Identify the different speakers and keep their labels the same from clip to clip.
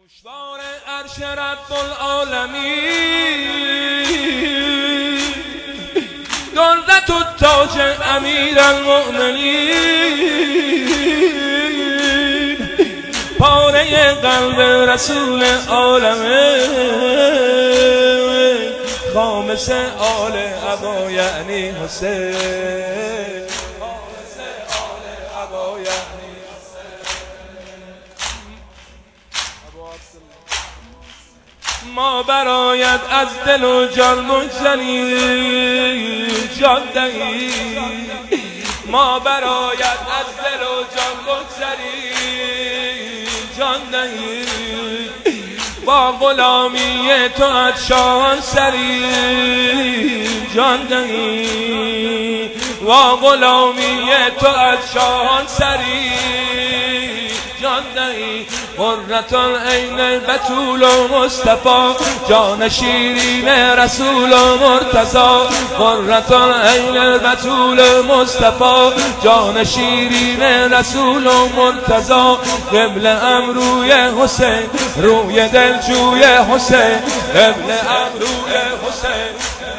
Speaker 1: گوشوار عرش رب العالمین، دولت و تاج امیر المؤمنین، پاره قلب رسول عالمه، خامس آل ابا یعنی حسین، خامس آل ابا یعنی ما برایت از دل و جان بگذری جان دهی، ما برایت از دل و جان بگذری جان دهی، با غلامی تو از شاهان سری جان دهی، با غلامی تو از شاهان سری جان دهی، قرة العین بتول و مصطفی، جان شیرین رسول و مرتضی، قرة العین بتول و مصطفی، جان شیرین رسول و مرتضی، قبله‌ام روی حسین، روی دلجوی حسین، قبله‌ام روی حسین،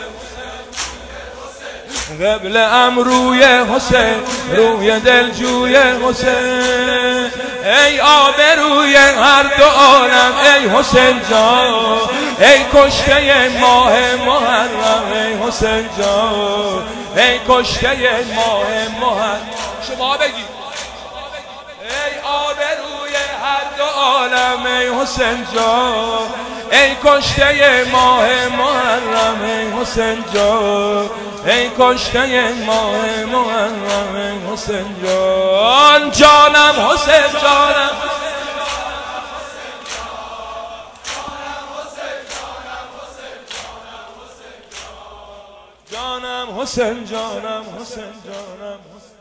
Speaker 1: قبله‌ام روی حسین، روی دلجوی حسین، ای آبروی هر دو عالم ای حسین جان، ای کشته ماه محرم ای حسین جان، ای کشته ماه محرم. شما بگید ای آبروی هر دو عالم ای حسین جان، ای کشته ماه محرم ای حسین جان، ای کشته ماه محرم ای حسین جان، جانم حسین جانم، جانم حسین جانم، حسین جانم.